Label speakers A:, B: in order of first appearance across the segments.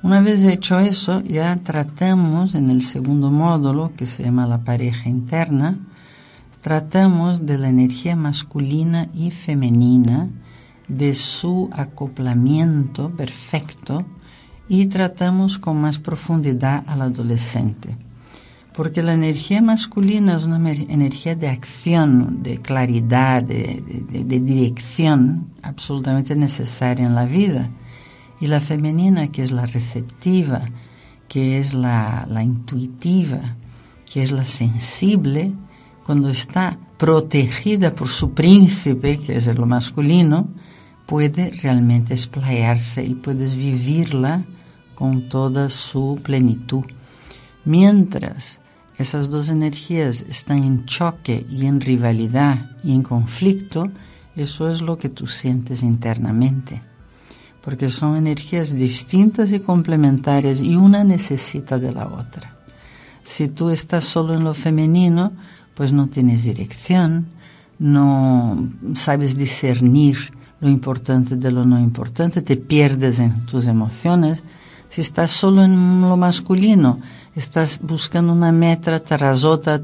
A: Una vez hecho eso, ya tratamos en el segundo módulo, que se llama la pareja interna, tratamos de la energía masculina y femenina, de su acoplamiento perfecto, y tratamos con más profundidad al adolescente. Porque la energía masculina es una energía de acción, de claridad, de dirección absolutamente necesaria en la vida. Y la femenina, que es la receptiva, que es la intuitiva, que es la sensible, cuando está protegida por su príncipe, que es lo masculino, puede realmente explayarse y puedes vivirla con toda su plenitud. Mientras esas dos energías están en choque y en rivalidad y en conflicto, eso es lo que tú sientes internamente. Porque son energías distintas y complementarias y una necesita de la otra. Si tú estás solo en lo femenino, pues no tienes dirección, no sabes discernir lo importante de lo no importante, te pierdes en tus emociones. Si estás solo en lo masculino, estás buscando una meta tras otra,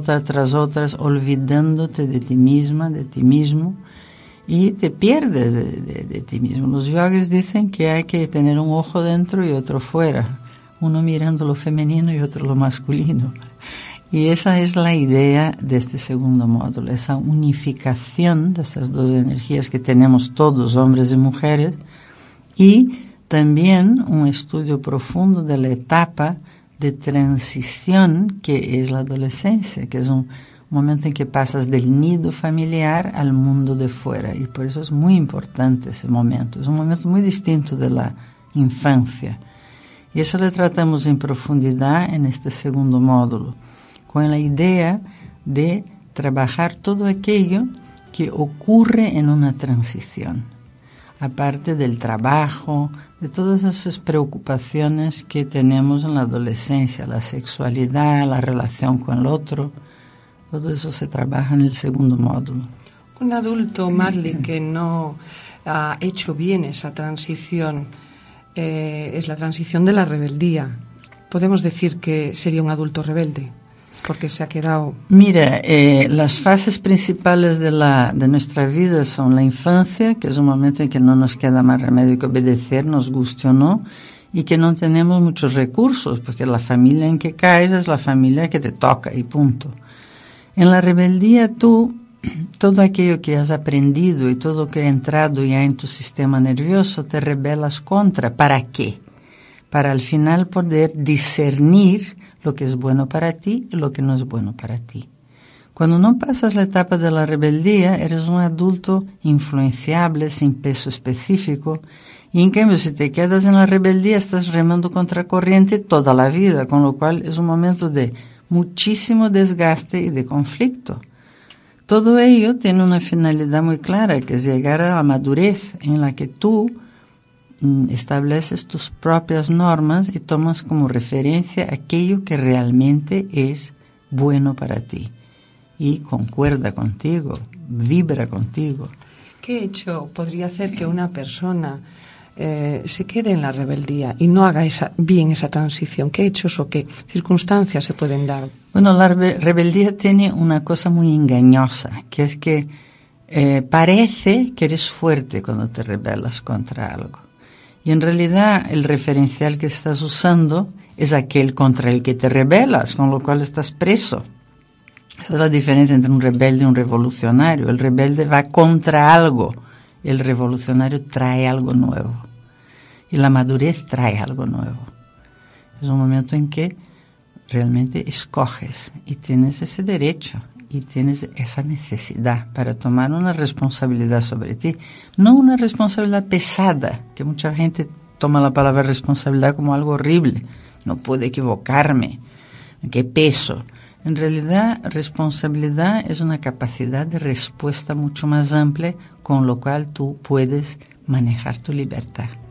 A: olvidándote de ti misma, de ti mismo, y te pierdes de ti mismo. Los yogis dicen que hay que tener un ojo dentro y otro fuera, uno mirando lo femenino y otro lo masculino. Y esa es la idea de este segundo módulo, esa unificación de estas dos energías que tenemos todos, hombres y mujeres, y también un estudio profundo de la etapa de transición que es la adolescencia, que es un momento en que pasas del nido familiar al mundo de fuera, y por eso es muy importante ese momento. Es un momento muy distinto de la infancia. Y eso lo tratamos en profundidad en este segundo módulo, con la idea de trabajar todo aquello que ocurre en una transición, aparte del trabajo, de todas esas preocupaciones que tenemos en la adolescencia, la sexualidad, la relación con el otro, todo eso se trabaja en el segundo módulo.
B: Un adulto, Marley, que no ha hecho bien esa transición, es la transición de la rebeldía. ¿Podemos decir que sería un adulto rebelde? Porque se ha quedado...
A: Mira, las fases principales de nuestra vida son la infancia, que es un momento en que no nos queda más remedio que obedecer, nos guste o no, y que no tenemos muchos recursos, porque la familia en que caes es la familia que te toca y punto. En la rebeldía tú, todo aquello que has aprendido y todo que ha entrado ya en tu sistema nervioso, te rebelas contra. ¿Para qué? Para al final poder discernir lo que es bueno para ti y lo que no es bueno para ti. Cuando no pasas la etapa de la rebeldía, eres un adulto influenciable, sin peso específico, y en cambio si te quedas en la rebeldía estás remando contra corriente toda la vida, con lo cual es un momento de muchísimo desgaste y de conflicto. Todo ello tiene una finalidad muy clara, que es llegar a la madurez en la que tú estableces tus propias normas y tomas como referencia aquello que realmente es bueno para ti y concuerda contigo, vibra contigo.
B: ¿Qué hecho podría hacer que una persona se quede en la rebeldía y no haga bien esa transición? ¿Qué hechos o qué circunstancias se pueden dar?
A: Bueno, la rebeldía tiene una cosa muy engañosa, que es que parece que eres fuerte cuando te rebelas contra algo. Y en realidad el referencial que estás usando es aquel contra el que te rebelas, con lo cual estás preso. Esa es la diferencia entre un rebelde y un revolucionario. El rebelde va contra algo, el revolucionario trae algo nuevo. Y la madurez trae algo nuevo. Es un momento en que realmente escoges y tienes ese derecho y tienes esa necesidad para tomar una responsabilidad sobre ti. No una responsabilidad pesada, que mucha gente toma la palabra responsabilidad como algo horrible. No puedo equivocarme. ¿Qué peso? En realidad, responsabilidad es una capacidad de respuesta mucho más amplia, con lo cual tú puedes manejar tu libertad.